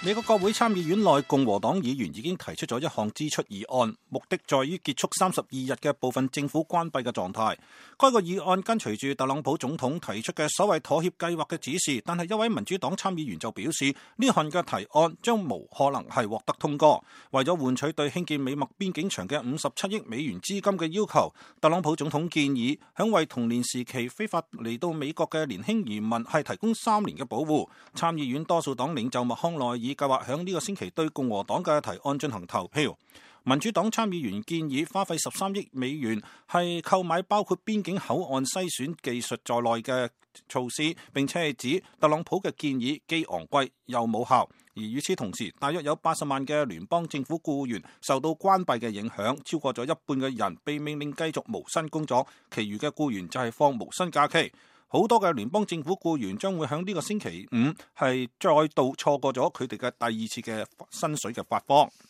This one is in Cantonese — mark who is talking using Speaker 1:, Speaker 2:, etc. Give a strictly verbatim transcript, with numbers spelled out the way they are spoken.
Speaker 1: 美國國會參議院內共和黨議員已經提出咗一項支出議案，目的在於結束三十二日嘅部分政府關閉嘅狀態。該個議案跟隨住特朗普總統提出嘅所謂妥協計劃嘅指示，但係一位民主黨參議員就表示呢項嘅提案將無可能係獲得通過。為咗換取對興建美墨邊境牆嘅五十七億美元資金嘅要求，特朗普總統建議響為童年時期非法嚟到美國嘅年輕移民係提供三年嘅保護。參議院多數黨領袖麥康奈爾計劃響呢個星期對共和黨嘅提案進行投票。民主黨參議員建議花費十三億美元係購買包括邊境口岸篩選技術在內嘅措施，並且係指特朗普嘅建議既昂貴又冇效。而與此同時，大約有八十萬嘅聯邦政府僱員受到關閉嘅影響，超過咗一半嘅人被命令繼續無薪工作，其餘嘅僱員就係放無薪假期。好多嘅聯邦政府僱員將會喺呢個星期五係再度錯過咗佢哋嘅第二次嘅薪水嘅發放。